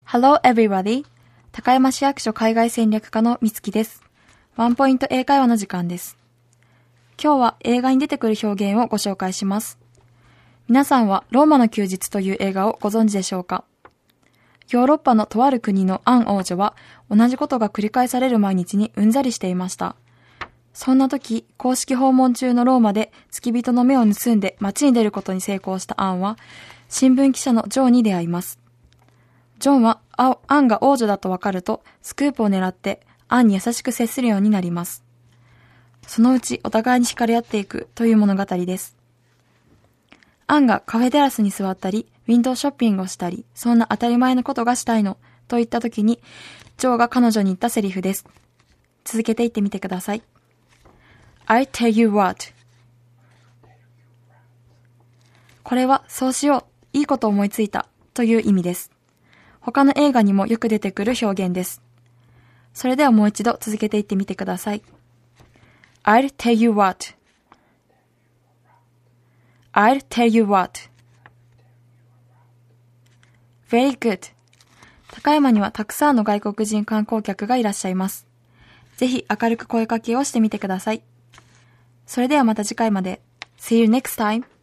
Hello everybody! 高山市役所海外戦略課のみつきです。ワンポイント英会話の時間です。今日は映画に出てくる表現をご紹介します。皆さんはローマの休日という映画をご存知でしょうか？ヨーロッパのとある国のアン王女は同じことが繰り返される毎日にうんざりしていました。そんな時、公式訪問中のローマで付き人の目を盗んで街に出ることに成功したアンは、新聞記者のジョーに出会います。ジョンはアンが王女だとわかるとスクープを狙ってアンに優しく接するようになります。そのうちお互いに惹かれ合っていくという物語です。アンがカフェテラスに座ったり、ウィンドウショッピングをしたり、そんな当たり前のことがしたいのと言った時に、ジョーが彼女に言ったセリフです。続けて言ってみてください。I tell you what。これはそうしよう、いいこと思いついたという意味です。他の映画にもよく出てくる表現です。それではもう一度続けて言ってみてください。I'll tell you what. I'll tell you what. Very good. 高山にはたくさんの外国人観光客がいらっしゃいます。ぜひ明るく声かけをしてみてください。それではまた次回まで。See you next time.